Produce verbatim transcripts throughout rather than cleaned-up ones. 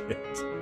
shit.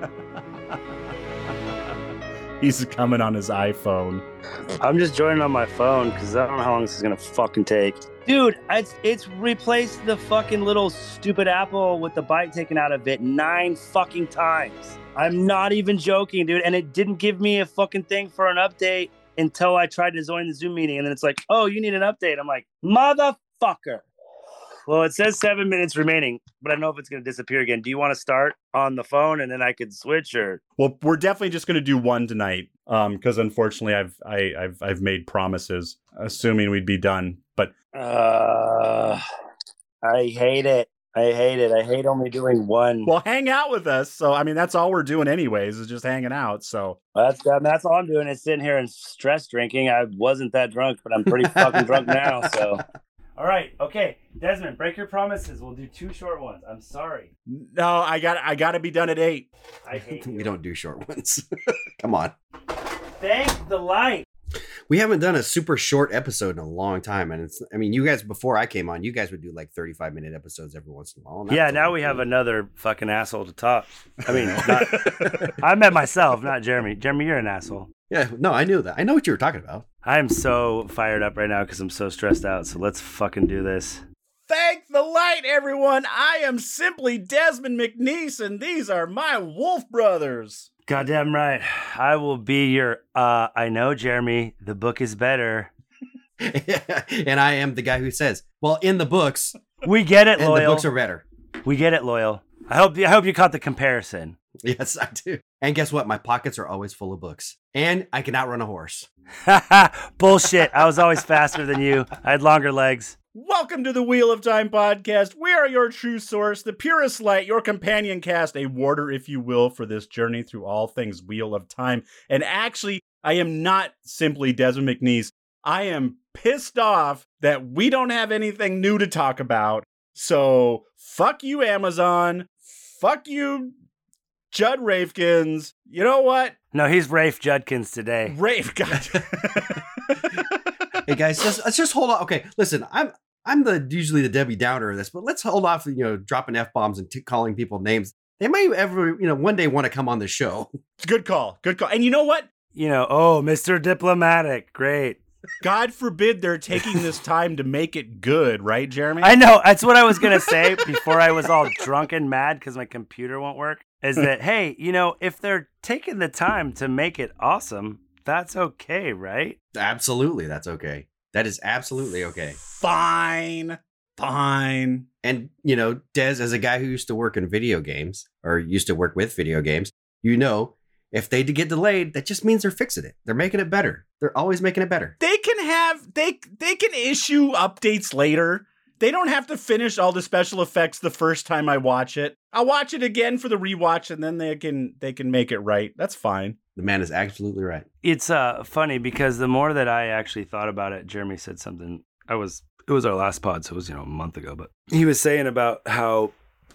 He's coming on his iPhone. I'm just joining on my phone because I don't know how long this is going to fucking take. Dude, it's, it's replaced the fucking little stupid Apple with the bite taken out of it nine fucking times. I'm not even joking, dude. And it didn't give me a fucking thing for an update until I tried to join the Zoom meeting. And then it's like, oh, you need an update. I'm like, motherfucker. Well, it says seven minutes remaining, but I don't know if it's going to disappear again. Do you want to start on the phone and then I could switch, or? Well, we're definitely just going to do one tonight, um, because unfortunately I've I, I've I've made promises, assuming we'd be done. But uh, I hate it. I hate it. I hate only doing one. Well, hang out with us. So I mean, that's all we're doing, anyways, is just hanging out. So that's that's all I'm doing is sitting here and stress drinking. I wasn't that drunk, but I'm pretty fucking drunk now. So. All right. Okay. Desmond, break your promises. We'll do two short ones. I'm sorry. No, I got I got to be done at eight. I hate you. We don't do short ones. Come on. Thank the light. We haven't done a super short episode in a long time. And it's, I mean, you guys, before I came on, you guys would do like thirty-five minute episodes every once in a while. Yeah. Now we have another fucking asshole to talk. I mean, not, I met myself, not Jeremy. Jeremy, you're an asshole. Yeah. No, I knew that. I know what you were talking about. I'm so fired up right now because I'm so stressed out. So let's fucking do this. Thank the light, everyone. I am simply Desmond McNeese, and these are my Wolf Brothers. Goddamn right. I will be your, uh, I know, Jeremy, the book is better. And I am the guy who says, well, in the books. We get it, and Loyal. The books are better. We get it, Loyal. I hope, I hope you caught the comparison. Yes, I do. And guess what? My pockets are always full of books. And I can outrun a horse. Bullshit. I was always faster than you. I had longer legs. Welcome to the Wheel of Time podcast. We are your true source, the purest light, your companion cast, a warder, if you will, for this journey through all things Wheel of Time. And actually, I am not simply Desmond McNeese. I am pissed off that we don't have anything new to talk about. So, fuck you, Amazon. Fuck you, Judd Rafekins. You know what? No, he's Rafe Judkins today. Rafe, God. Hey guys, just, let's just hold on. Okay, listen, I'm I'm the usually the Debbie Downer of this, but let's hold off, you know, dropping F-bombs and t- calling people names. They may ever, you know, one day want to come on the show. Good call. Good call. And you know what? You know, oh, Mister Diplomatic. Great. God forbid they're taking this time to make it good, right, Jeremy? I know. That's what I was going to say before I was all drunk and mad because my computer won't work, is that, hey, you know, if they're taking the time to make it awesome, that's okay, right? Absolutely. That's okay. That is absolutely okay. Fine. Fine. And, you know, Des, as a guy who used to work in video games or used to work with video games, you know, if they get delayed, that just means they're fixing it. They're making it better. They're always making it better. They can have, they they can issue updates later. They don't have to finish all the special effects the first time I watch it. I'll watch it again for the rewatch, and then they can they can make it right. That's fine. The man is absolutely right. It's uh funny because the more that I actually thought about it, Jeremy said something. I was it was our last pod, so it was, you know, a month ago, but he was saying about how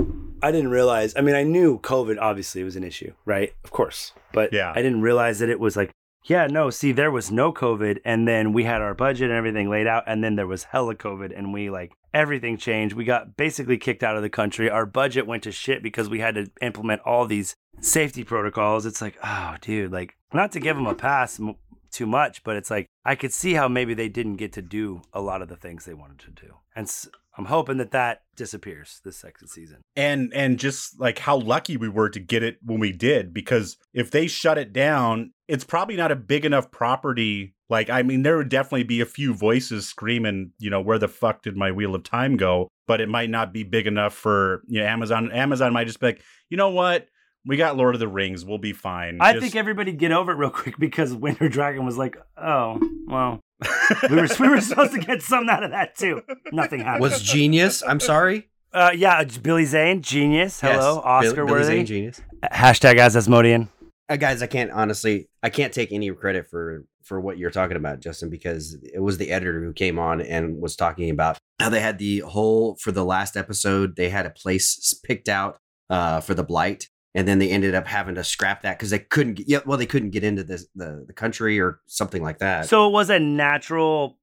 I didn't realize. I mean, I knew COVID obviously was an issue, right? Of course, but yeah. I didn't realize that it was like, yeah, no. See, there was no COVID, and then we had our budget and everything laid out, and then there was hella COVID, and we like everything changed. We got basically kicked out of the country. Our budget went to shit because we had to implement all these safety protocols. It's like, oh, dude, like, not to give them a pass m- too much, but it's like I could see how maybe they didn't get to do a lot of the things they wanted to do, and s- I'm hoping that that disappears this second season. And and just like how lucky we were to get it when we did, because if they shut it down, it's probably not a big enough property. Like, I mean, there would definitely be a few voices screaming, you know, where the fuck did my Wheel of Time go? But it might not be big enough for, you know, Amazon. Amazon might just be like, you know what? We got Lord of the Rings. We'll be fine. I just... think everybody get over it real quick because Winter Dragon was like, oh, well, we were we were supposed to get something out of that too. Nothing happened. Was Genius? I'm sorry. Uh, yeah, Billy Zane, genius. Hello, yes, Oscar Bill, Billy worthy. Zane, genius. Hashtag as Asmodean. Uh, guys, I can't honestly, I can't take any credit for for what you're talking about, Justin, because it was the editor who came on and was talking about how they had the whole, for the last episode, they had a place picked out uh, for the Blight. And then they ended up having to scrap that because they couldn't get, yeah, well, they couldn't get into this, the, the country or something like that. So it was a natural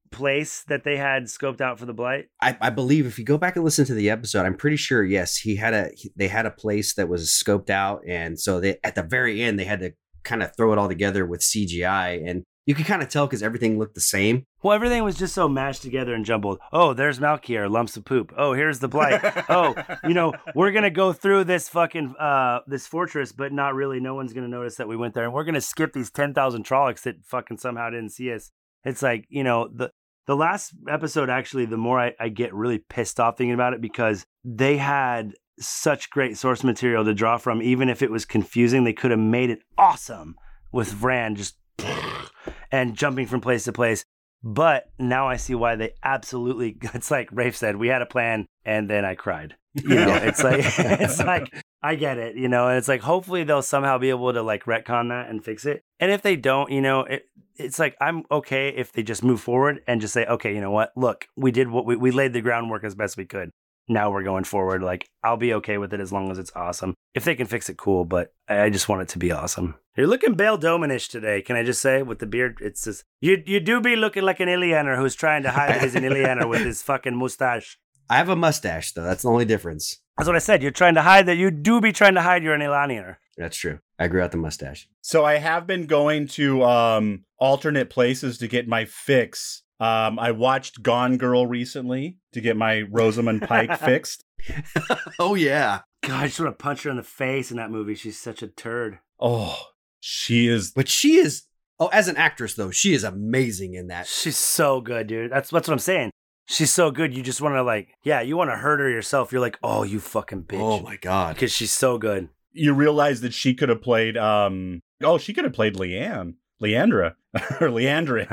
place that they had scoped out for the blight? I, I believe if you go back and listen to the episode, I'm pretty sure, yes, he had a, he, they had a place that was scoped out. And so they, at the very end, they had to kind of throw it all together with C G I. And you could kind of tell because everything looked the same. Well, everything was just so mashed together and jumbled. Oh, there's Malkier, lumps of poop. Oh, here's the blight. Oh, you know, we're going to go through this fucking, uh, this fortress, but not really. No one's going to notice that we went there. And we're going to skip these ten thousand Trollocs that fucking somehow didn't see us. It's like, you know, the, the last episode, actually, the more I, I get really pissed off thinking about it because they had such great source material to draw from. Even if it was confusing, they could have made it awesome with Vran just and jumping from place to place. But now I see why they absolutely, it's like Rafe said, we had a plan and then I cried. You know, it's like, it's like, I get it, you know, and it's like, hopefully they'll somehow be able to like retcon that and fix it. And if they don't, you know, it, it's like, I'm okay if they just move forward and just say, okay, you know what, look, we did what we, we laid the groundwork as best we could. Now we're going forward. Like, I'll be okay with it as long as it's awesome. If they can fix it, cool, but I just want it to be awesome. You're looking Bale Domanish today, can I just say, with the beard? It's just, you you do be looking like an Ilianer who's trying to hide that he's an Ilianer with his fucking mustache. I have a mustache, though. That's the only difference. That's what I said. You're trying to hide that. You do be trying to hide you're an Ilianer. That's true. I grew out the mustache. So I have been going to um, alternate places to get my fix. Um, I watched Gone Girl recently to get my Rosamund Pike fixed. Oh, yeah. God, I just want to punch her in the face in that movie. She's such a turd. Oh, she is. But she is, oh, as an actress, though, she is amazing in that. She's so good, dude. That's, that's what I'm saying. She's so good. You just want to like, yeah, you want to hurt her yourself. You're like, oh, you fucking bitch. Oh, my God. Because she's so good. You realize that she could have played, um, oh, she could have played Leanne. Leandra or Leandrin.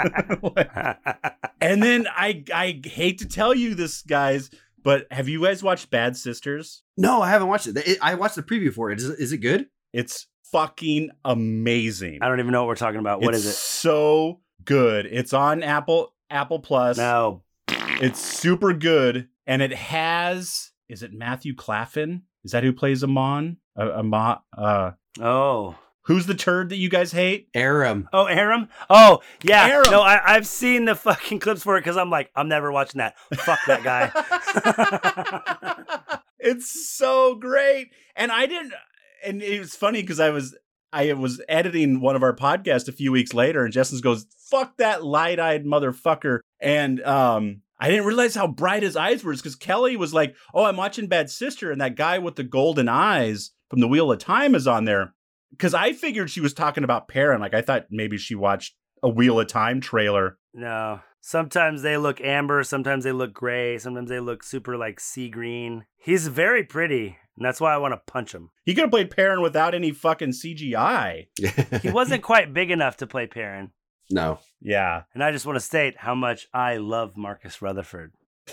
And then I I hate to tell you this, guys, but have you guys watched Bad Sisters? No, I haven't watched it. it I watched the preview for it. Is, is it good? It's fucking amazing. I don't even know what we're talking about. What it's is it? So good. It's on Apple Apple Plus. No. It's super good, and it has. Is it Matthew Claflin? Is that who plays Amon? Uh, Amon. Uh, oh. Who's the turd that you guys hate? Aram. Oh, Aram? Oh, yeah. Aram. No, I, I've seen the fucking clips for it because I'm like, I'm never watching that. Fuck that guy. It's so great. And I didn't, and it was funny because I was, I was editing one of our podcasts a few weeks later and Justin goes, fuck that light-eyed motherfucker. And um, I didn't realize how bright his eyes were because Kelly was like, oh, I'm watching Bad Sister. And that guy with the golden eyes from The Wheel of Time is on there. Because I figured she was talking about Perrin. Like, I thought maybe she watched a Wheel of Time trailer. No. Sometimes they look amber. Sometimes they look gray. Sometimes they look super, like, sea green. He's very pretty. And that's why I want to punch him. He could have played Perrin without any fucking C G I. He wasn't quite big enough to play Perrin. No. Yeah. And I just want to state how much I love Marcus Rutherford.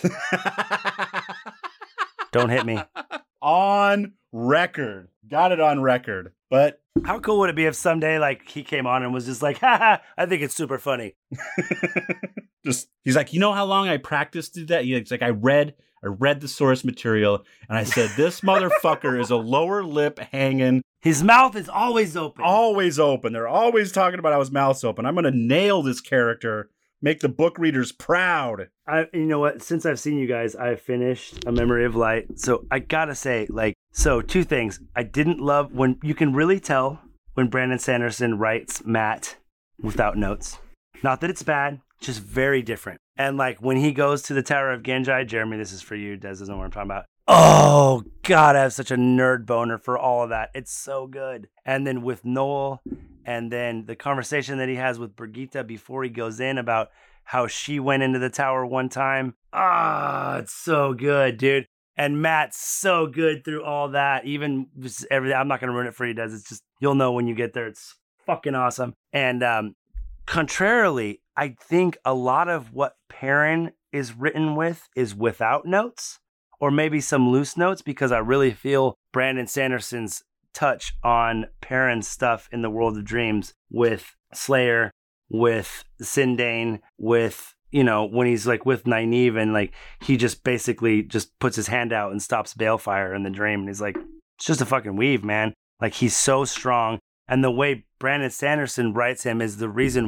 Don't hit me. On record. Got it on record. But how cool would it be if someday like he came on and was just like, haha, I think it's super funny. Just he's like, you know how long I practiced to do that? He's like, I read, I read the source material and I said, this motherfucker is a lower lip hanging. His mouth is always open. Always open. They're always talking about how his mouth's open. I'm gonna nail this character. Make the book readers proud. I, you know what? Since I've seen you guys, I've finished A Memory of Light. So I gotta say, like, so two things. I didn't love when you can really tell when Brandon Sanderson writes Matt without notes. Not that it's bad, just very different. And like when he goes to the Tower of Genji, Jeremy, this is for you. Des doesn't know what I'm talking about. Oh God, I have such a nerd boner for all of that. It's so good. And then with Noel, and then the conversation that he has with Brigitte before he goes in about how she went into the tower one time. Ah, it's so good, dude. And Matt's so good through all that. Even just everything. I'm not going to ruin it for you, Des. It's just, you'll know when you get there. It's fucking awesome. And um, contrarily, I think a lot of what Perrin is written with is without notes. Or maybe some loose notes, because I really feel Brandon Sanderson's touch on Perrin's stuff in the World of Dreams with Slayer, with Sindane, with, you know, when he's like with Nynaeve and like he just basically just puts his hand out and stops Balefire in the dream. And he's like, it's just a fucking weave, man. Like he's so strong. And the way Brandon Sanderson writes him is the reason what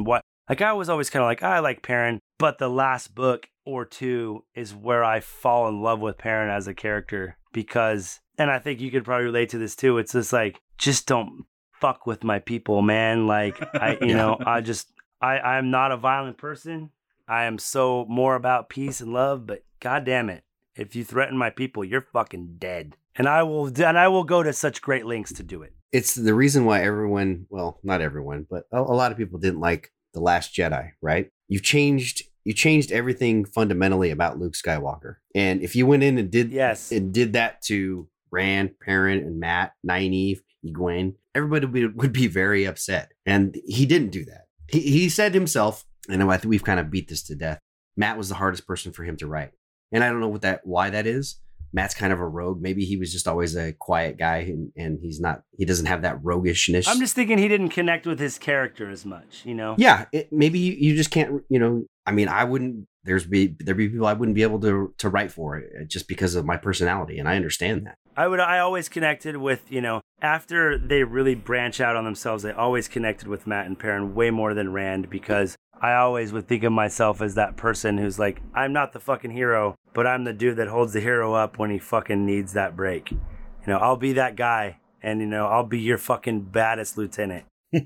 Like I was always kind of like, I like Perrin, but the last book or two is where I fall in love with Perrin as a character because, and I think you could probably relate to this too. It's just like, just don't fuck with my people, man. Like I, you know, I just, I, I'm not a violent person. I am so more about peace and love, but God damn it. If you threaten my people, you're fucking dead. And I will, and I will go to such great lengths to do it. It's the reason why everyone, well, not everyone, but a, a lot of people didn't like The Last Jedi, right? You changed, you changed everything fundamentally about Luke Skywalker. And if you went in and did, yes, and did that to Rand, Perrin, and Matt, Nynaeve, Egwene, everybody would be, would be very upset. And he didn't do that. He, he said himself, and I think we've kind of beat this to death, Matt was the hardest person for him to write. And I don't know what that, why that is. Matt's kind of a rogue. Maybe he was just always a quiet guy and, and he's not, he doesn't have that roguishness. I'm just thinking he didn't connect with his character as much, you know? Yeah. It, maybe you, you just can't, you know, I mean, I wouldn't, there's be, there'd be people I wouldn't be able to, to write for it just because of my personality. And I understand that. I would, I always connected with, you know, after they really branch out on themselves, I always connected with Matt and Perrin way more than Rand because I always would think of myself as that person who's like, I'm not the fucking hero, but I'm the dude that holds the hero up when he fucking needs that break. You know, I'll be that guy and, you know, I'll be your fucking baddest lieutenant.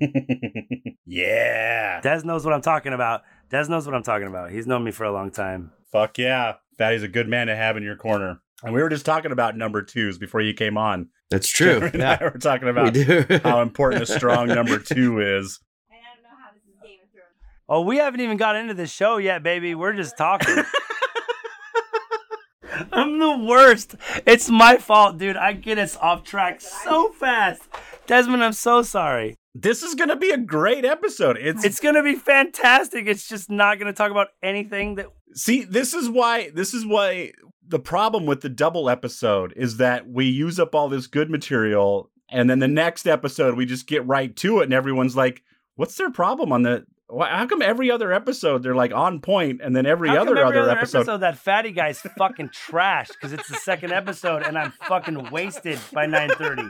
Yeah. Des knows what I'm talking about. Des knows what I'm talking about. He's known me for a long time. Fuck yeah. Fatty's a good man to have in your corner. And we were just talking about number twos before you came on. That's true. Jeremy and I were talking about how important a strong number two is. And I don't know how this is Game of Thrones. Oh, we haven't even got into the show yet, baby. We're just talking. I'm the worst. It's my fault, dude. I get us off track so fast. Desmond, I'm so sorry. This is going to be a great episode. It's It's going to be fantastic. It's just not going to talk about anything that... See, this is why this is why the problem with the double episode is that we use up all this good material and then the next episode we just get right to it and everyone's like, what's their problem on the how come every other episode they're like on point and then every How other come every other other episode, episode that fatty guy's fucking trashed because it's the second episode and I'm fucking wasted by nine thirty.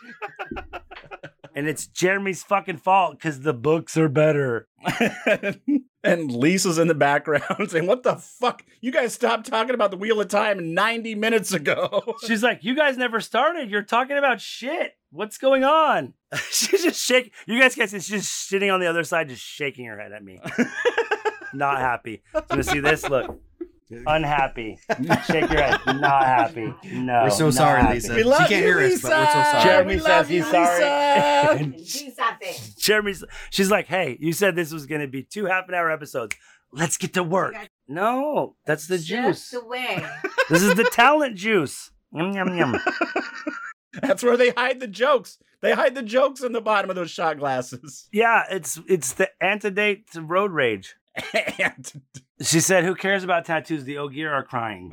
And it's Jeremy's fucking fault because the books are better. And Lisa's in the background saying, what the fuck? You guys stopped talking about the Wheel of Time ninety minutes ago. She's like, you guys never started. You're talking about shit. What's going on? She's just shaking. You guys can't see. She's just sitting on the other side, just shaking her head at me. Not happy. You want to see this? Look. Unhappy. Shake your head. Not happy. No. We're so sorry, happy. Lisa. We love she can't you, hear us, Lisa. but we're so sorry. Jeremy We says love he's you, sorry. Do something. Jeremy's, she's like, hey, you said this was going to be two half an hour episodes. Let's get to work. No, that's the juice. Just the way. This is the talent juice. Yum, yum, yum. That's where they hide the jokes. They hide the jokes in the bottom of those shot glasses. Yeah, it's it's the antidote to road rage. And She said, who cares about tattoos? The Ogier are crying.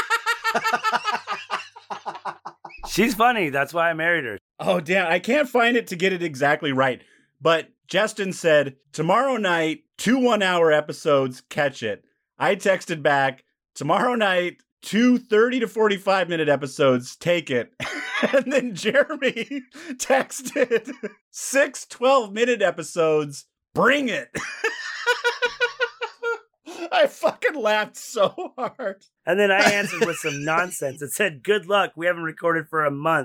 She's funny. That's why I married her. oh, damn, I can't find it to get it exactly right. But Justin said, tomorrow night, two one-hour episodes, catch it. I texted back, tomorrow night, two thirty to forty-five minute episodes, take it. And then Jeremy texted, six twelve minute episodes, bring it. I fucking laughed so hard. And then I answered with some nonsense. It said, good luck. We haven't recorded for a month.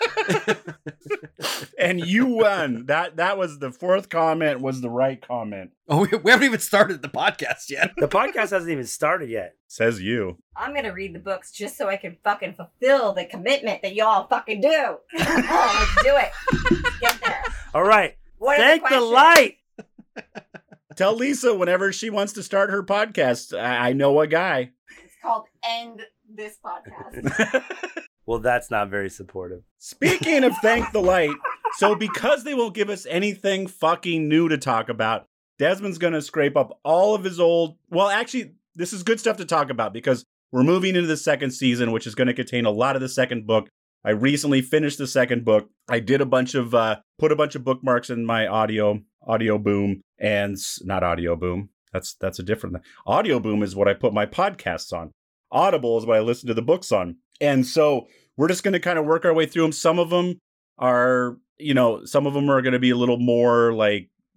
And you won. That that was the fourth comment was the right comment. Oh, we, we haven't even started the podcast yet. The podcast hasn't even started yet. Says you. I'm gonna read the books just so I can fucking fulfill the commitment that y'all fucking do. Oh, let's do it. Get there. All right. What are the Thank the questions? light. Tell Lisa whenever she wants to start her podcast. I, I know a guy. It's called End This Podcast. Well, that's not very supportive. Speaking of thank the light, so because they won't give us anything fucking new to talk about, Desmond's going to scrape up all of his old... Well, actually, this is good stuff to talk about because we're moving into the second season, which is going to contain a lot of the second book. I recently finished the second book. I did a bunch of... Uh, put a bunch of bookmarks in my audio audio boom and... Not audio boom. That's, that's a different thing. Audio boom is what I put my podcasts on. Audible is what I listen to the books on. And so we're just going to kind of work our way through them. Some of them are, you know, some of them are going to be a little more like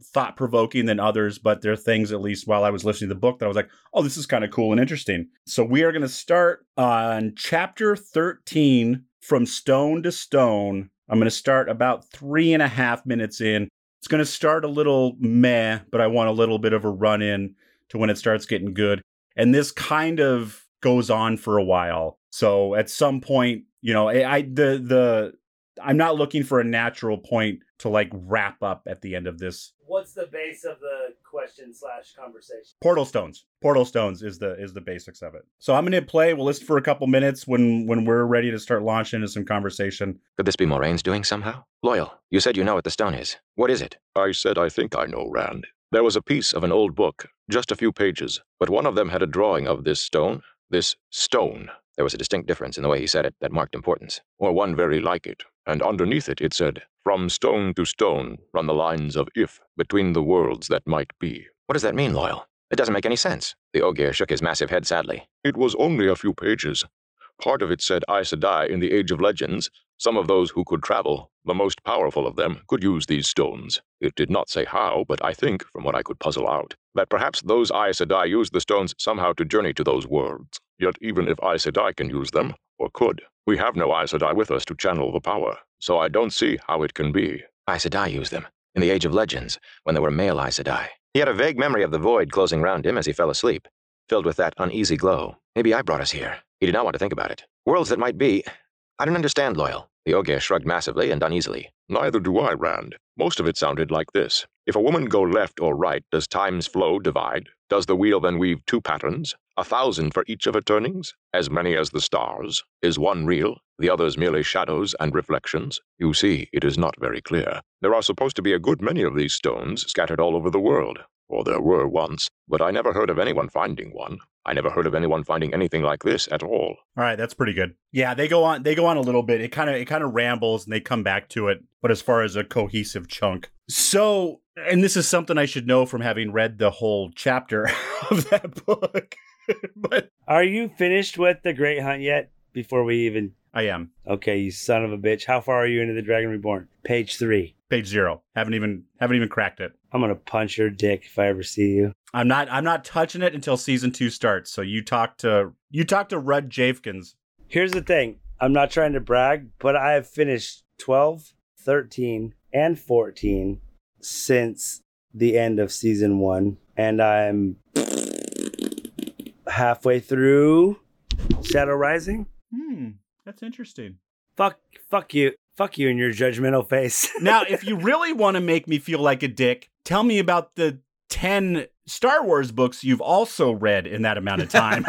thought-provoking than others, but there are things, at least while I was listening to the book, that I was like, oh, this is kind of cool and interesting. So we are going to start on chapter thirteen, From Stone to Stone. I'm going to start about three and a half minutes in. It's going to start a little meh, but I want a little bit of a run-in to when it starts getting good. And this kind of goes on for a while. So at some point, you know, I, I the the I'm not looking for a natural point to like wrap up at the end of this. What's the base of the question slash conversation? Portal stones. Portal stones is the is the basics of it. So I'm going to play. We'll listen for a couple minutes when when we're ready to start launching into some conversation. Could this be Moraine's doing somehow? Loyal, you said you know what the stone is. What is it? I said I think I know, Rand. There was a piece of an old book, just a few pages, but one of them had a drawing of this stone. This stone. There was a distinct difference in the way he said it that marked importance. Or one very like it. And underneath it, it said, "From stone to stone run the lines of If, between the worlds that might be." What does that mean, Loyal? It doesn't make any sense. The Ogier shook his massive head sadly. It was only a few pages. Part of it said Aes Sedai in the Age of Legends. Some of those who could travel, the most powerful of them, could use these stones. It did not say how, but I think, from what I could puzzle out, that perhaps those Aes Sedai used the stones somehow to journey to those worlds. Yet even if Aes Sedai can use them, or could, we have no Aes Sedai with us to channel the power, so I don't see how it can be. Aes Sedai used them, in the Age of Legends, when there were male Aes Sedai. He had a vague memory of the void closing round him as he fell asleep, filled with that uneasy glow. Maybe I brought us here. He did not want to think about it. Worlds that might be. I don't understand, Loyal. The Ogier shrugged massively and uneasily. Neither do I, Rand. Most of it sounded like this. If a woman go left or right, does time's flow divide? Does the wheel then weave two patterns? A thousand for each of her turnings? As many as the stars? Is one real, the others merely shadows and reflections? You see, it is not very clear. There are supposed to be a good many of these stones scattered all over the world. Or there were once, but I never heard of anyone finding one. I never heard of anyone finding anything like this at all. All right, that's pretty good. Yeah, they go on they go on a little bit. It kind of it kind of rambles and they come back to it, but as far as a cohesive chunk. So, and this is something I should know from having read the whole chapter of that book. But are you finished with The Great Hunt yet? Before we even I am. Okay, you son of a bitch. How far are you into The Dragon Reborn? Page three. Page zero. Haven't even haven't even cracked it. I'm gonna punch your dick if I ever see you. I'm not I'm not touching it until season two starts. So you talk to you talk to Rudd Jafkins. Here's the thing. I'm not trying to brag, but I have finished twelve, thirteen, and fourteen since the end of season one. And I'm halfway through Shadow Rising. Hmm. That's interesting. Fuck fuck you. Fuck you and your judgmental face. Now, if you really want to make me feel like a dick, tell me about the ten Star Wars books you've also read in that amount of time.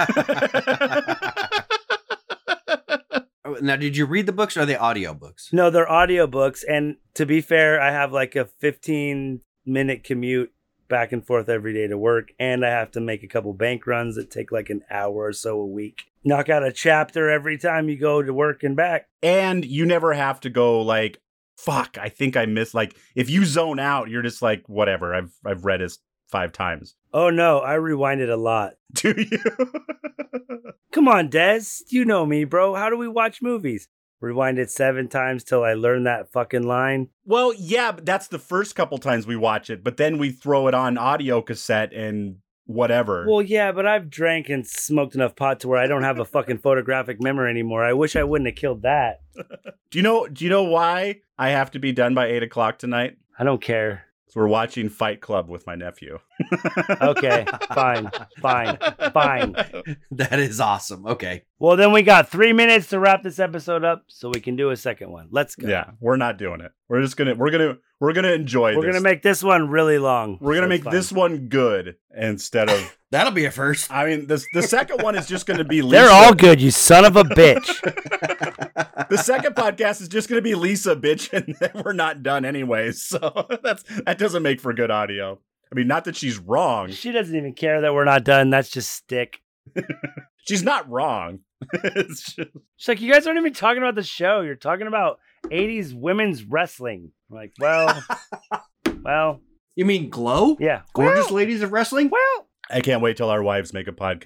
Now, did you read the books or are they audio books? No, they're audiobooks. And to be fair, I have like a fifteen minute commute back and forth every day to work. And I have to make a couple bank runs that take like an hour or so a week. Knock out a chapter every time you go to work and back. And you never have to go like, fuck, I think I missed. Like, if you zone out, you're just like, whatever, I've I've read this five times. Oh, no, I rewind it a lot. Do you? Come on, Des. You know me, bro. How do we watch movies? Rewind it seven times till I learn that fucking line. Well, yeah, but that's the first couple times we watch it. But then we throw it on audio cassette and whatever. Well, yeah, but I've drank and smoked enough pot to where I don't have a fucking photographic memory anymore. I wish I wouldn't have killed that. Do you know? Do you know why I have to be done by eight o'clock tonight? I don't care. So we're watching Fight Club with my nephew. Okay, fine, fine, fine. That is awesome. Okay. Well, then we got three minutes to wrap this episode up, so we can do a second one. Let's go. Yeah, we're not doing it. We're just gonna. We're gonna. We're gonna enjoy. We're this. gonna make this one really long. We're gonna so make this one good instead of. That'll be a first. I mean, this the second one is just gonna be. Lisa. They're all good, you son of a bitch. The second podcast is just gonna be Lisa bitch, and then we're not done anyways. So that's that doesn't make for good audio. I mean, not that she's wrong. She doesn't even care that we're not done. That's just stick. She's not wrong. It's just... She's like, you guys aren't even talking about the show. You're talking about eighties women's wrestling. I'm like, well, well. You mean Glow? Yeah. Gorgeous well, Ladies of Wrestling? Well. I can't wait till our wives make a podcast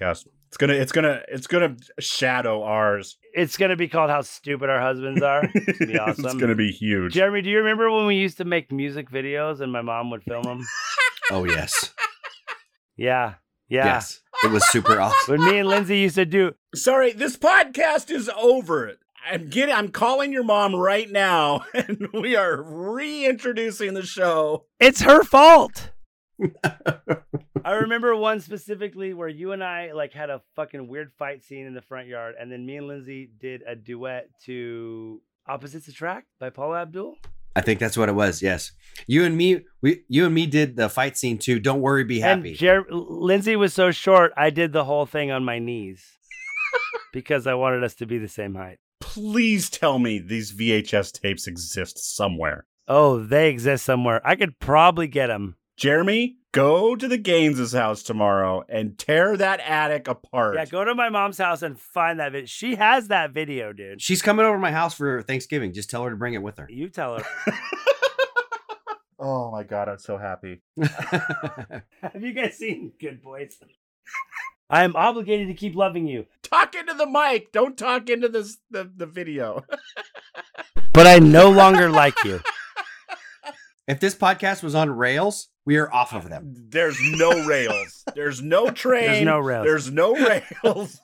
It's gonna, it's gonna, it's gonna shadow ours. It's gonna be called "How Stupid Our Husbands Are." It's gonna be awesome. It's gonna be huge. Jeremy, do you remember when we used to make music videos and my mom would film them? Oh yes, Yeah, yeah. yes, it was super awesome. When me and Lindsay used to do. Sorry, this podcast is over. I'm getting, I'm calling your mom right now, and we are reintroducing the show. It's her fault. I remember one specifically where you and I like had a fucking weird fight scene in the front yard, and then me and Lindsay did a duet to "Opposites Attract" by Paula Abdul. I think that's what it was. Yes, you and me, we, you and me did the fight scene too. Don't worry, be happy. And Jer- Lindsay was so short, I did the whole thing on my knees because I wanted us to be the same height. Please tell me these V H S tapes exist somewhere. Oh, they exist somewhere. I could probably get them. Jeremy, go to the Gaines' house tomorrow and tear that attic apart. Yeah, go to my mom's house and find that video. She has that video, dude. She's coming over to my house for Thanksgiving. Just tell her to bring it with her. You tell her. Oh my God, I'm so happy. Have you guys seen Good Boys? I am obligated to keep loving you. Talk into the mic. Don't talk into this the, the video. But I no longer like you. If this podcast was on rails, we are off of them. There's no rails. There's no train. There's no rails. There's no rails.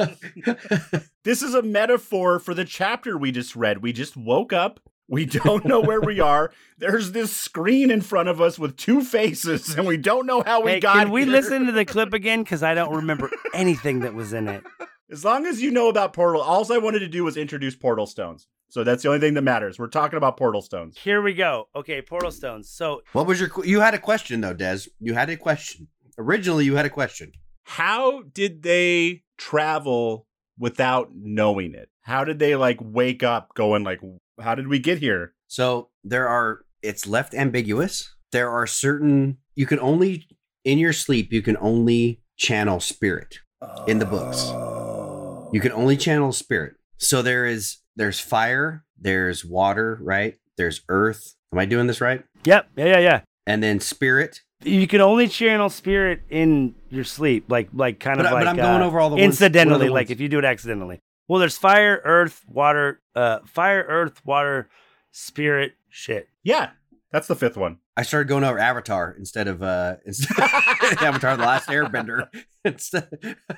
This is a metaphor for the chapter we just read. We just woke up. We don't know where we are. There's this screen in front of us with two faces, and we don't know how we Hey, got can we here. listen to the clip again? Because I don't remember anything that was in it. As long as you know about Portal, all I wanted to do was introduce Portal Stones. So that's the only thing that matters. We're talking about Portal Stones. Here we go. Okay, Portal Stones. So What was your? qu- You had a question though, Des. You had a question. Originally, you had a question. How did they travel without knowing it? How did they like wake up going like, how did we get here? So there are. It's left ambiguous. There are certain. You can only in your sleep. You can only channel spirit in the books. You can only channel spirit. So there is. There's fire. There's water. Right. There's earth. Am I doing this right? Yep. Yeah, yeah, yeah. And then spirit. You can only channel spirit in your sleep, like, like kind But, of I- like but I'm going uh, over all the ones- incidentally, what are the like ones? if you do it accidentally. Well, there's fire, earth, water, uh, fire, earth, water, spirit, shit. Yeah, that's the fifth one. I started going over Avatar instead of uh instead Avatar: The Last Airbender. Instead-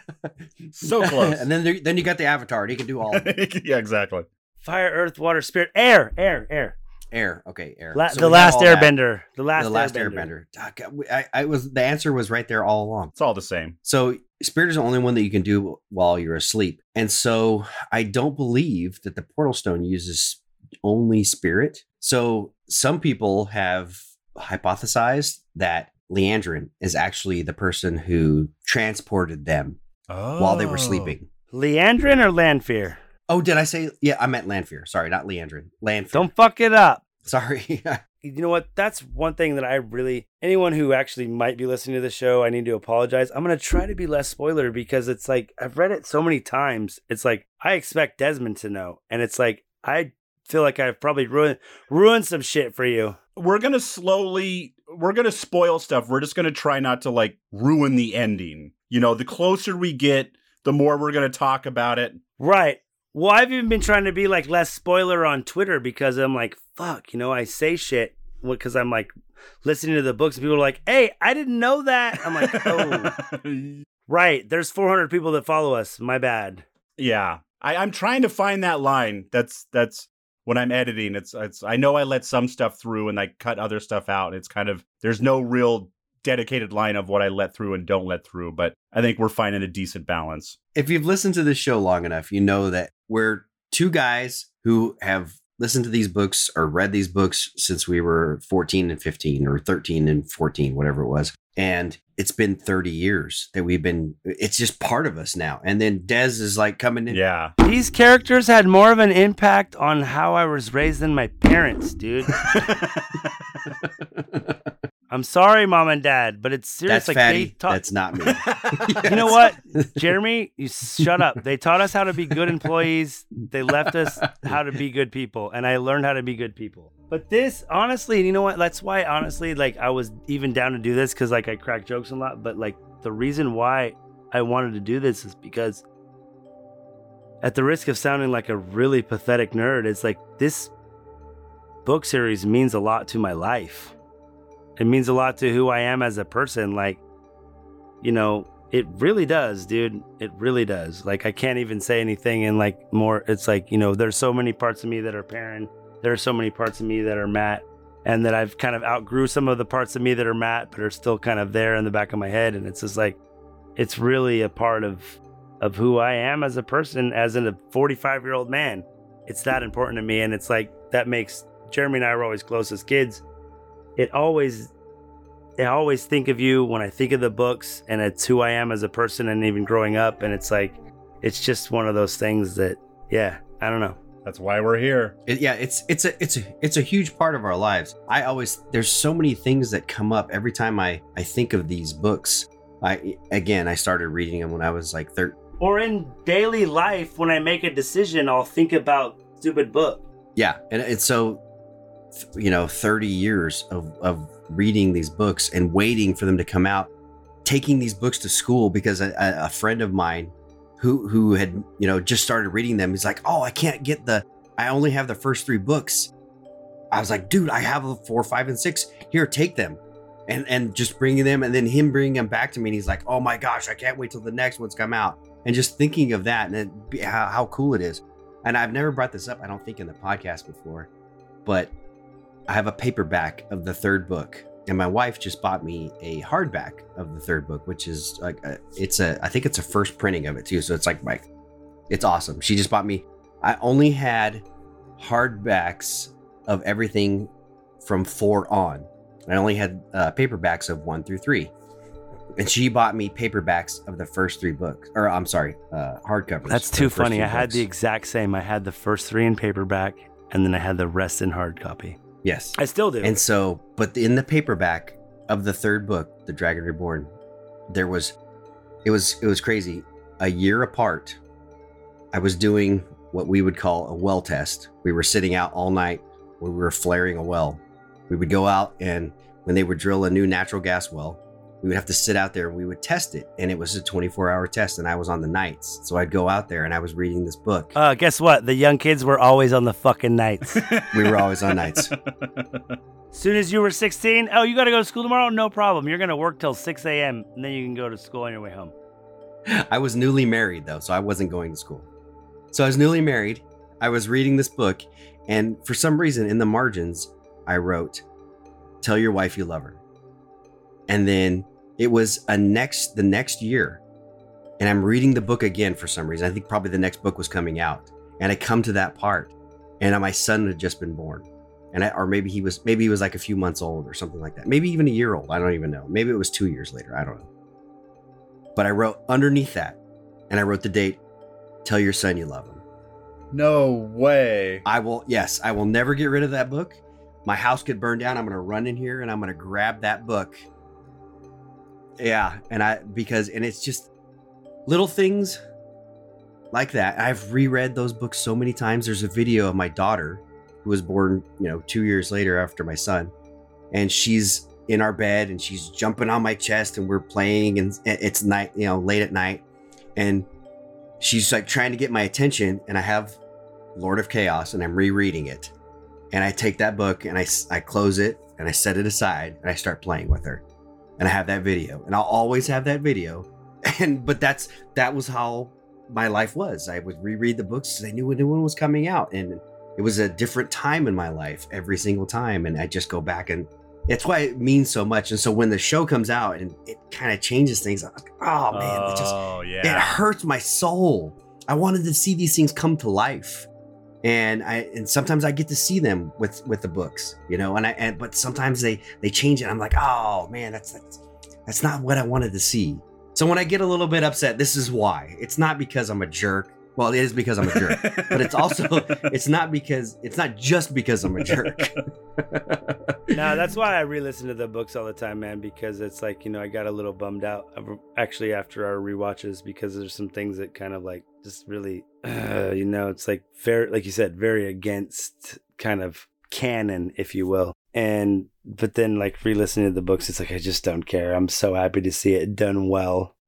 So close. And then there, then you got the Avatar. And he can do all of it. Yeah, exactly. Fire, earth, water, spirit, air, air, air. Air. Okay, air. La- So the we have last all that. airbender. The last The last airbender. Airbender. Ah, God, we- I, I was the answer was right there all along. It's all the same. So spirit is the only one that you can do while you're asleep. And so I don't believe that the Portal Stone uses only spirit. So some people have hypothesized that Leandrin is actually the person who transported them Oh. while they were sleeping. Leandrin or Lanfear? Oh, did I say? Yeah, I meant Lanfear. Sorry, not Leandrin. Lanfear. Don't fuck it up. Sorry. You know what? That's one thing that I really, anyone who actually might be listening to the show, I need to apologize. I'm going to try to be less spoiler because it's like, I've read it so many times. It's like, I expect Desmond to know. And it's like, I feel like I've probably ruined, ruined some shit for you. We're going to slowly, we're going to spoil stuff. We're just going to try not to like ruin the ending. You know, the closer we get, the more we're going to talk about it. Right. Well, I've even been trying to be like less spoiler on Twitter because I'm like, fuck, you know, I say shit because I'm like listening to the books and people are like, hey, I didn't know that. I'm like, oh, right. There's four hundred people that follow us. My bad. Yeah. I, I'm trying to find that line. That's, that's when I'm editing. It's, it's, I know I let some stuff through and I cut other stuff out. It's kind of, there's no real dedicated line of what I let through and don't let through, but I think we're finding a decent balance. If you've listened to this show long enough, you know that we're two guys who have listened to these books or read these books since we were fourteen and fifteen or thirteen and fourteen, whatever it was. And it's been thirty years that we've been, it's just part of us now. And then Des is like coming in. Yeah. These characters had more of an impact on how I was raised than my parents, dude. I'm sorry, mom and dad, but it's serious. That's like fatty. they taught. That's not me. You know what, Jeremy? You shut up. They taught us how to be good employees. They left us how to be good people, and I learned how to be good people. But this, honestly, you know what? That's why, honestly, like I was even down to do this because, like, I crack jokes a lot. But like the reason why I wanted to do this is because, at the risk of sounding like a really pathetic nerd, it's like this book series means a lot to my life. It means a lot to who I am as a person. Like, you know, it really does, dude. It really does. Like, I can't even say anything in like more. It's like, you know, there's so many parts of me that are Perrin. There are so many parts of me that are Matt, and that I've kind of outgrew some of the parts of me that are Matt, but are still kind of there in the back of my head. And it's just like, it's really a part of, of who I am as a person, as in a forty-five year old man. It's that important to me. And it's like, that makes Jeremy and I were always close as kids. It always, I always think of you when I think of the books, and it's who I am as a person, and even growing up. And it's like, it's just one of those things that, yeah, I don't know. That's why we're here. It, yeah, it's it's a it's a it's a huge part of our lives. I always there's so many things that come up every time I I think of these books. I again I started reading them when I was like thirteen. Or in daily life, when I make a decision, I'll think about stupid book. Yeah, and it's so, you know, thirty years of of reading these books and waiting for them to come out, taking these books to school because a, a friend of mine who who had, you know, just started reading them, he's like, oh, I can't get the, I only have the first three books. I was like, dude, I have four, five, and six. Here, take them. And and just bringing them, and then him bringing them back to me. And he's like, oh my gosh, I can't wait till the next one's come out. And just thinking of that, and it, how, how cool it is. And I've never brought this up, I don't think, in the podcast before, but I have a paperback of the third book. And my wife just bought me a hardback of the third book, which is like, a, it's a, I think it's a first printing of it too. So it's like, like, it's awesome. She just bought me, I only had hardbacks of everything from four on. I only had uh, paperbacks of one through three. And she bought me paperbacks of the first three books, or I'm sorry, uh, hardcovers. That's too funny. I had the exact same. I had the first three in paperback, and then I had the rest in hard copy. Yes. I still do. And so, but in the paperback of the third book, The Dragon Reborn, there was, it was, it was crazy. A year apart, I was doing what we would call a well test. We were sitting out all night where we were flaring a well. We would go out, and when they would drill a new natural gas well, we would have to sit out there and we would test it. And it was a twenty-four hour test, and I was on the nights. So I'd go out there and I was reading this book. Uh, guess what? The young kids were always on the fucking nights. We were always on nights. Soon as you were sixteen, oh, you got to go to school tomorrow? No problem. You're going to work till six a.m. and then you can go to school on your way home. I was newly married, though, so I wasn't going to school. So I was newly married. I was reading this book, and for some reason in the margins, I wrote, tell your wife you love her. And then it was a next the next year, and I'm reading the book again for some reason. I think probably the next book was coming out, and I come to that part, and my son had just been born, and I, or maybe he was maybe he was like a few months old or something like that, maybe even a year old. I don't even know. Maybe it was two years later. I don't know. But I wrote underneath that, and I wrote the date. Tell your son you love him. No way. I will. Yes, I will never get rid of that book. My house could burn down. I'm going to run in here and I'm going to grab that book. Yeah. And I, because, and it's just little things like that. I've reread those books so many times. There's a video of my daughter who was born, you know, two years later after my son. And she's in our bed and she's jumping on my chest and we're playing, and it's night, you know, late at night. And she's like trying to get my attention. And I have Lord of Chaos and I'm rereading it. And I take that book and I, I close it and I set it aside and I start playing with her. And I have that video, and I'll always have that video. And, but that's, that was how my life was. I would reread the books because I knew a new one was coming out, and it was a different time in my life every single time. And I just go back, and it's why it means so much. And so when the show comes out and it kind of changes things, I'm like, oh man, oh, it just, yeah. it hurts my soul. I wanted to see these things come to life. And I and sometimes I get to see them with with the books, you know, and I and but sometimes they they change it. I'm like, oh man, that's that's that's not what I wanted to see. So when I get a little bit upset, this is why. It's not because I'm a jerk. Well, it is because I'm a jerk, but it's also it's not because it's not just because I'm a jerk. No, that's why I re-listen to the books all the time, man, because it's like, you know, I got a little bummed out actually after our rewatches, because there's some things that kind of like just really, uh, you know, it's like very, like you said, very against kind of canon, if you will. And, but then like re-listening to the books, it's like, I just don't care. I'm so happy to see it done well.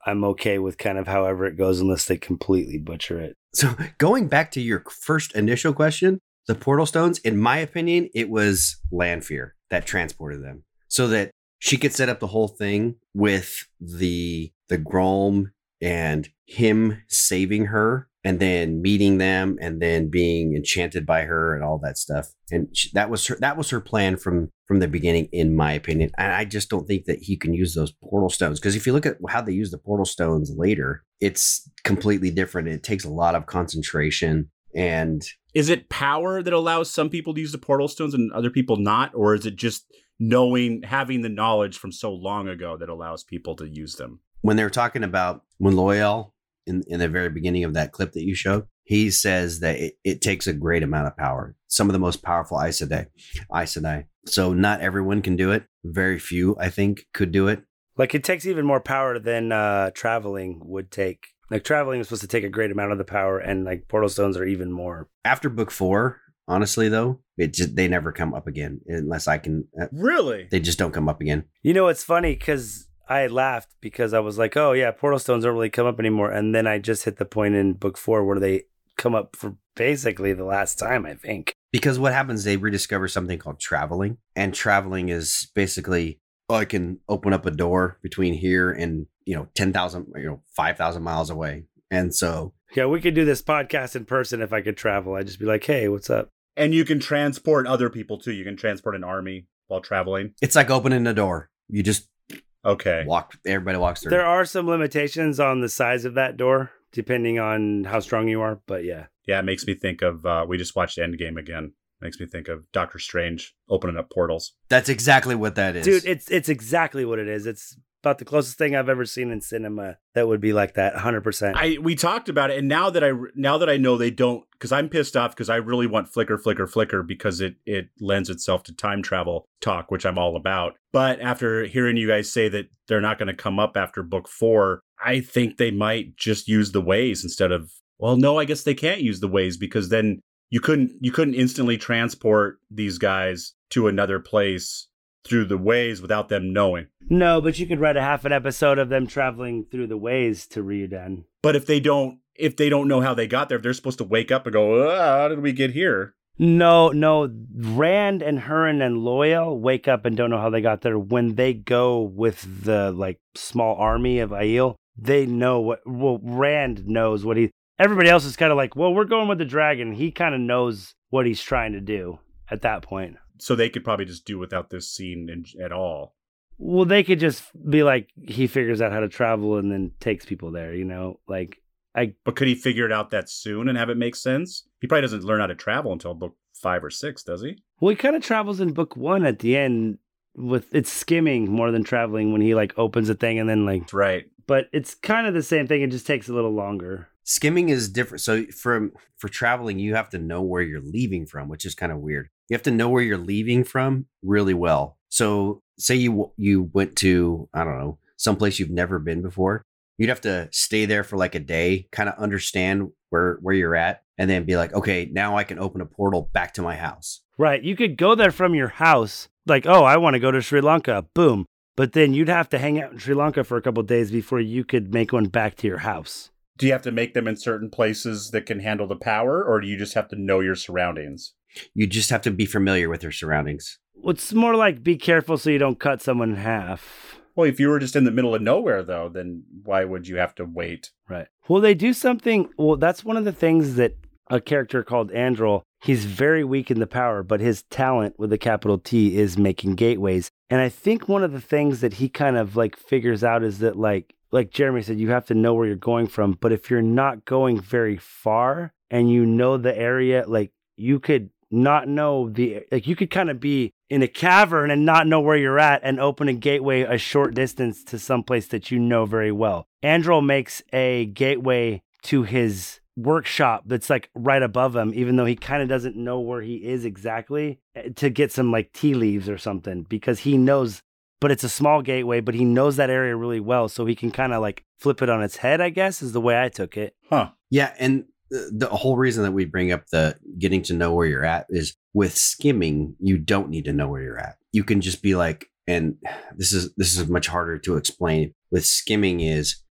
I'm okay with kind of however it goes unless they completely butcher it. So going back to your first initial question, the portal stones, in my opinion, it was Lanfear that transported them so that she could set up the whole thing with the the Grom and him saving her and then meeting them and then being enchanted by her and all that stuff. And she, that was her that was her plan from from the beginning, in my opinion. And I just don't think that he can use those portal stones, because if you look at how they use the portal stones later, it's completely different. It takes a lot of concentration. And is it power that allows some people to use the portal stones and other people not? Or is it just knowing, having the knowledge from so long ago that allows people to use them? When they were talking about when Loyal in, in the very beginning of that clip that you showed, he says that it, it takes a great amount of power. Some of the most powerful Aes Sedai. Aes Sedai. So not everyone can do it. Very few, I think, could do it. Like, it takes even more power than uh, traveling would take. Like, traveling is supposed to take a great amount of the power, and like portal stones are even more. After book four, honestly, though, it just they never come up again unless I can. Uh, really? They just don't come up again. You know, it's funny because I laughed because I was like, oh, yeah, portal stones don't really come up anymore. And then I just hit the point in book four where they come up for basically the last time, I think. Because what happens, they rediscover something called traveling. And traveling is basically, oh, I can open up a door between here and, you know, ten thousand, you know, five thousand miles away. And so. Yeah, we could do this podcast in person if I could travel. I'd just be like, hey, what's up? And you can transport other people too. You can transport an army while traveling. It's like opening a door. You just okay walk. Everybody walks through. There are some limitations on the size of that door, depending on how strong you are. But yeah. Yeah, it makes me think of, uh, we just watched Endgame again. Makes me think of Doctor Strange opening up portals. That's exactly what that is. Dude, it's it's exactly what it is. It's about the closest thing I've ever seen in cinema that would be like that, one hundred percent. I we talked about it, and now that I now that I know they don't, because I'm pissed off because I really want flicker, flicker, flicker because it it lends itself to time travel talk, which I'm all about. But after hearing you guys say that they're not going to come up after book four, I think they might just use the ways instead of. Well, no, I guess they can't use the ways because then you couldn't you couldn't instantly transport these guys to another place through the ways without them knowing. No, but you could write a half an episode of them traveling through the ways to Ryudan. But if they don't if they don't know how they got there, if they're supposed to wake up and go, ah, how did we get here? No, no. Rand and Hurin and Loyal wake up and don't know how they got there. When they go with the like small army of Aiel, they know what well, Rand knows what he everybody else is kind of like, well, we're going with the dragon. He kind of knows what he's trying to do at that point. So they could probably just do without this scene in, at all. Well, they could just be like, he figures out how to travel and then takes people there, you know? Like, I. But could he figure it out that soon and have it make sense? He probably doesn't learn how to travel until book five or six, does he? Well, he kind of travels in book one at the end with it's skimming more than traveling when he like opens a thing and then like. Right. But it's kind of the same thing. It just takes a little longer. Skimming is different. So from for traveling, you have to know where you're leaving from, which is kind of weird. You have to know where you're leaving from really well. So say you you went to, I don't know, someplace you've never been before. You'd have to stay there for like a day, kind of understand where, where you're at, and then be like, okay, now I can open a portal back to my house. Right. You could go there from your house. Like, oh, I want to go to Sri Lanka. Boom. But then you'd have to hang out in Sri Lanka for a couple of days before you could make one back to your house. Do you have to make them in certain places that can handle the power, or do you just have to know your surroundings? You just have to be familiar with your surroundings. It's more like be careful so you don't cut someone in half. Well, if you were just in the middle of nowhere, though, then why would you have to wait? Right. Well, they do something. Well, that's one of the things that a character called Andral, he's very weak in the power, but his talent with a capital T is making gateways. And I think one of the things that he kind of like figures out is that like, like Jeremy said, you have to know where you're going from. But if you're not going very far and you know the area, like you could not know the, like you could kind of be in a cavern and not know where you're at and open a gateway a short distance to someplace that you know very well. Andral makes a gateway to his workshop that's like right above him, even though he kind of doesn't know where he is exactly, to get some like tea leaves or something, because he knows, but it's a small gateway, but he knows that area really well. So he can kind of like flip it on its head, I guess, is the way I took it. Huh. Yeah. And the whole reason that we bring up the getting to know where you're at is with skimming, you don't need to know where you're at. You can just be like, and this is, this is much harder to explain with skimming is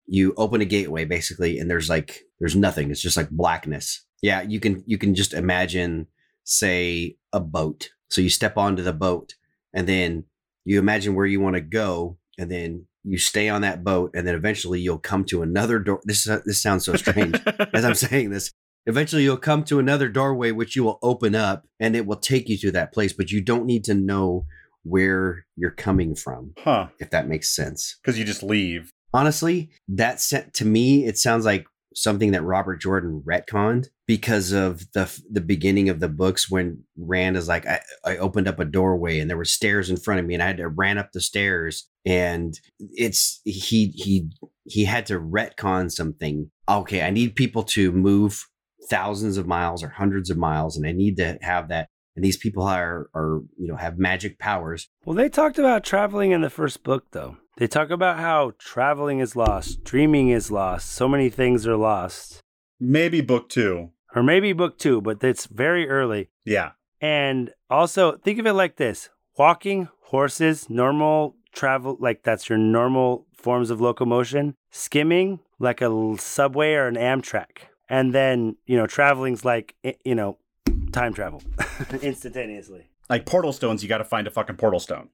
you open a gateway basically, and there's like there's nothing. It's just like blackness. Yeah, you can you can just imagine, say, a boat. So you step onto the boat, and then you imagine where you want to go, and then you stay on that boat, and then eventually you'll come to another door. This is, this sounds so strange as I'm saying this. Eventually you'll come to another doorway, which you will open up, and it will take you to that place, but you don't need to know where you're coming from. Huh. If that makes sense. Because you just leave. Honestly, that sent to me, it sounds like something that Robert Jordan retconned because of the the beginning of the books when Rand is like, I, I opened up a doorway and there were stairs in front of me and I had to ran up the stairs, and it's he he he had to retcon something. Okay, I need people to move thousands of miles or hundreds of miles, and I need to have that. And these people are are you know have magic powers. Well, they talked about traveling in the first book, though. They talk about how traveling is lost, dreaming is lost, so many things are lost. Maybe book two. Or maybe book two, but it's very early. Yeah. And also, think of it like this. Walking, horses, normal travel, like that's your normal forms of locomotion. Skimming, like a subway or an Amtrak. And then, you know, traveling's like, you know, time travel instantaneously. Like portal stones, you got to find a fucking portal stone.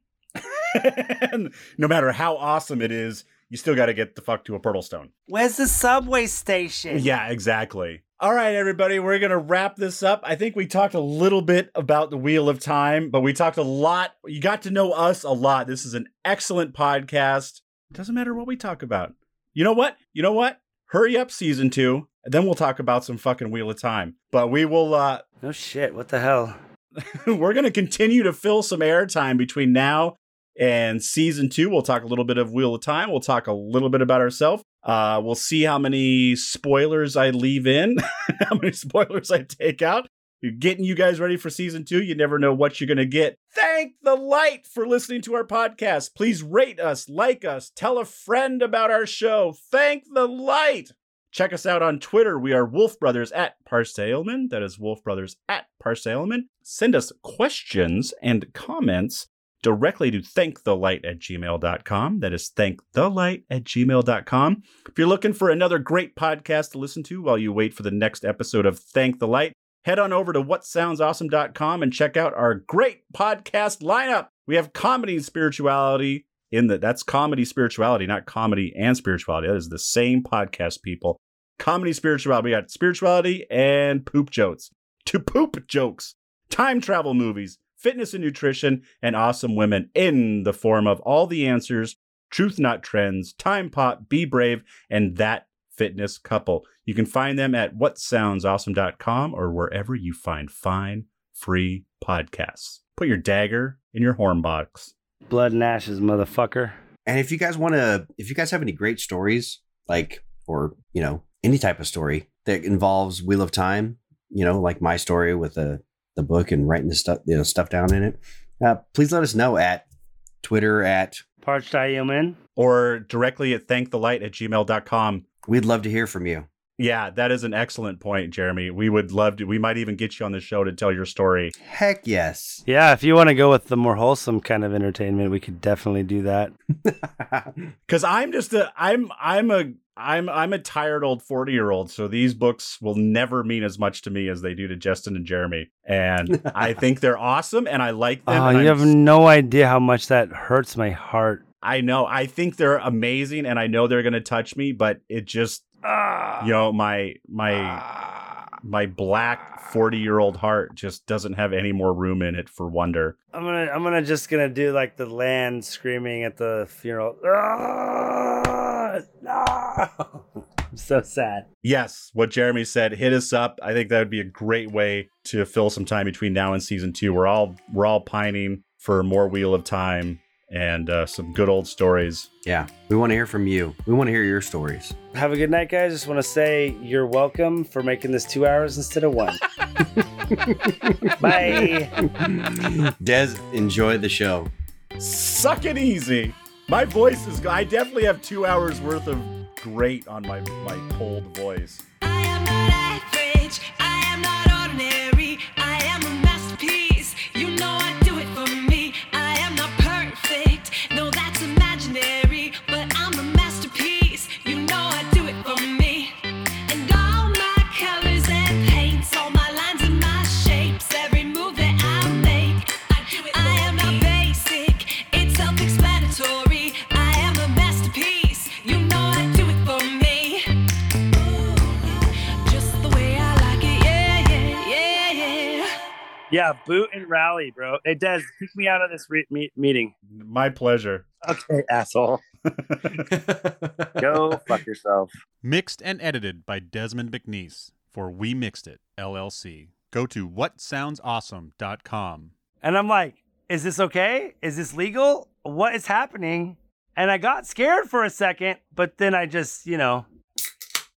And no matter how awesome it is, you still got to get the fuck to a portal stone. Where's the subway station? Yeah, exactly. All right, everybody, we're going to wrap this up. I think we talked a little bit about the Wheel of Time, but we talked a lot. You got to know us a lot. This is an excellent podcast. It doesn't matter what we talk about. You know what? You know what? Hurry up, season two, and then we'll talk about some fucking Wheel of Time. But we will... uh No shit, what the hell? We're going to continue to fill some airtime between now and season two. We'll talk a little bit of Wheel of Time. We'll talk a little bit about ourselves. Uh, we'll see how many spoilers I leave in, how many spoilers I take out. You're getting you guys ready for season two. You never know what you're going to get. Thank the light for listening to our podcast. Please rate us, like us, tell a friend about our show. Thank the light. Check us out on Twitter. We are Wolf Brothers at Parsailman. That is Wolf Brothers at Parsailman. Send us questions and comments directly to thanktthelight at gmail dot com. That is thanktthelight at gmail dot com. If you're looking for another great podcast to listen to while you wait for the next episode of Thank the Light, head on over to what sounds awesome dot com and check out our great podcast lineup. We have comedy and spirituality in the, that's comedy spirituality, not comedy and spirituality. That is the same podcast, people. Comedy spirituality. We got spirituality and poop jokes. To poop jokes. Time travel movies. Fitness and nutrition, and awesome women in the form of All the Answers, Truth Not Trends, Time Pop, Be Brave, and That Fitness Couple. You can find them at what sounds awesome dot com or wherever you find fine, free podcasts. Put your dagger in your horn box. Blood and ashes, motherfucker. And if you guys want to, if you guys have any great stories, like, or, you know, any type of story that involves Wheel of Time, you know, like my story with the, the book and writing the stuff, you know, stuff down in it, uh, please let us know at Twitter at Parched Human or directly at thanktthelight at gmail dot com. We'd love to hear from you. Yeah, that is an excellent point, Jeremy. We would love to. We might even get you on the show to tell your story. Heck yes. Yeah, if you want to go with the more wholesome kind of entertainment, we could definitely do that. Because I'm just a, I'm, I'm a, I'm, I'm a tired old forty year old. So these books will never mean as much to me as they do to Justin and Jeremy. And I think they're awesome, and I like them. Oh, and you I'm, have no idea how much that hurts my heart. I know. I think they're amazing, and I know they're going to touch me, but it just. You know, my my my black forty year old heart just doesn't have any more room in it for wonder. I'm gonna I'm gonna just gonna do like the land screaming at the funeral. Ah, no. I'm so sad. Yes, what Jeremy said, hit us up. I think that would be a great way to fill some time between now and season two. We're all we're all pining for more Wheel of Time and uh, some good old stories. Yeah, we want to hear from you. We want to hear your stories. Have a good night, guys. Just want to say you're welcome for making this two hours instead of one. Bye. Des, enjoy the show. Suck it easy. My voice is. I definitely have two hours worth of great on my my cold voice. I am not average. I am not ordinary. I am a masterpiece. You know I do it for me. I am not perfect. No, that's imaginary. But I'm a masterpiece. You know Yeah, boot and rally, bro. Hey, Des, kick me out of this re- me- meeting. My pleasure. Okay, asshole. Go fuck yourself. Mixed and edited by Desmond McNeese for We Mixed It, L L C. Go to what sounds awesome dot com. And I'm like, is this okay? Is this legal? What is happening? And I got scared for a second, but then I just, you know,